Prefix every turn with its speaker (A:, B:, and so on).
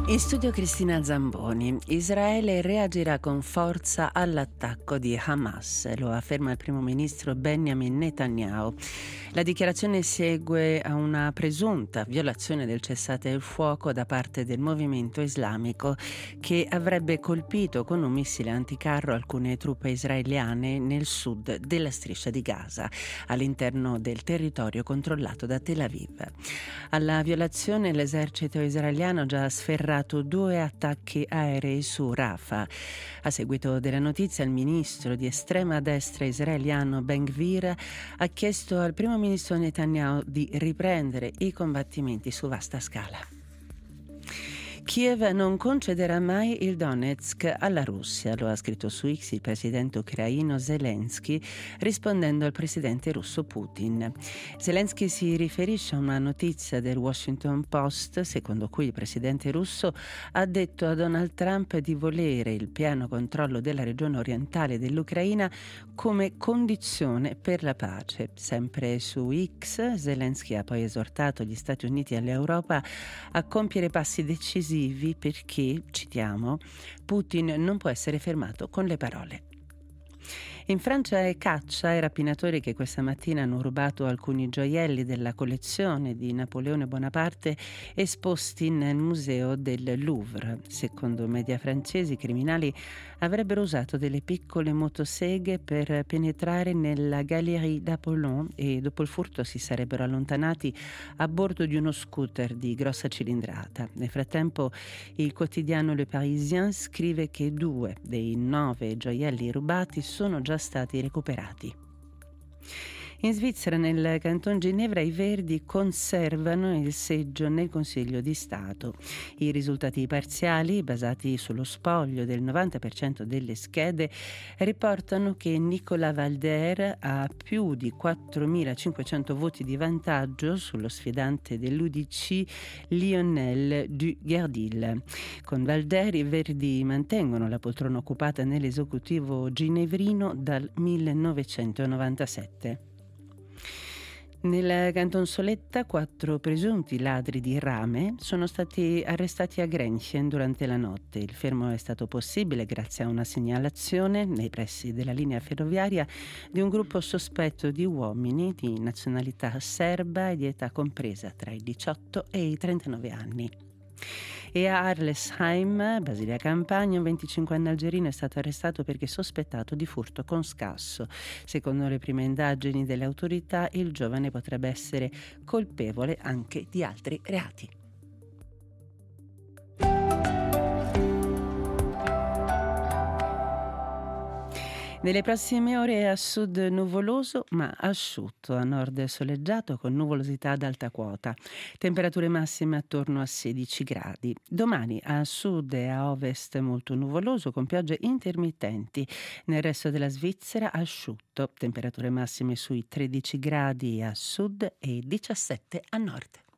A: In studio Cristina Zamboni. Israele reagirà con forza all'attacco di Hamas, lo afferma il primo ministro Benjamin Netanyahu. La dichiarazione segue a una presunta violazione del cessate il fuoco da parte del movimento islamico che avrebbe colpito con un missile anticarro alcune truppe israeliane nel sud della striscia di Gaza, all'interno del territorio controllato da Tel Aviv. Alla violazione l'esercito israeliano ha già sferrato 2 attacchi aerei su Rafah. A seguito della notizia, il ministro di estrema destra israeliano Ben Gvir ha chiesto al primo ministro Netanyahu di riprendere i combattimenti su vasta scala. Kiev non concederà mai il Donetsk alla Russia, lo ha scritto su X il presidente ucraino Zelensky, rispondendo al presidente russo Putin. Zelensky si riferisce a una notizia del Washington Post, secondo cui il presidente russo ha detto a Donald Trump di volere il pieno controllo della regione orientale dell'Ucraina come condizione per la pace. Sempre su X, Zelensky ha poi esortato gli Stati Uniti e l'Europa a compiere passi decisivi perché, citiamo, Putin non può essere fermato con le parole. In Francia è caccia ai rapinatori che questa mattina hanno rubato alcuni gioielli della collezione di Napoleone Bonaparte esposti nel museo del Louvre. Secondo media francesi, i criminali avrebbero usato delle piccole motoseghe per penetrare nella Galerie d'Apollon e dopo il furto si sarebbero allontanati a bordo di uno scooter di grossa cilindrata. Nel frattempo il quotidiano Le Parisien scrive che 2 dei 9 gioielli rubati sono già stati recuperati. In Svizzera, nel Canton Ginevra, i Verdi conservano il seggio nel Consiglio di Stato. I risultati parziali, basati sullo spoglio del 90% delle schede, riportano che Nicolas Valder ha più di 4.500 voti di vantaggio sullo sfidante dell'UDC Lionel Duguerdil. Con Valder i Verdi mantengono la poltrona occupata nell'esecutivo ginevrino dal 1997. Nel Canton Soletta 4 presunti ladri di rame sono stati arrestati a Grenchen durante la notte. Il fermo è stato possibile grazie a una segnalazione nei pressi della linea ferroviaria di un gruppo sospetto di uomini di nazionalità serba e di età compresa tra i 18 e i 39 anni. E a Arlesheim, Basilea Campania, un 25enne algerino è stato arrestato perché sospettato di furto con scasso. Secondo le prime indagini delle autorità, il giovane potrebbe essere colpevole anche di altri reati. Nelle prossime ore a sud nuvoloso ma asciutto, a nord soleggiato con nuvolosità ad alta quota, temperature massime attorno a 16 gradi. Domani a sud e a ovest molto nuvoloso con piogge intermittenti, nel resto della Svizzera asciutto, temperature massime sui 13 gradi a sud e 17 a nord.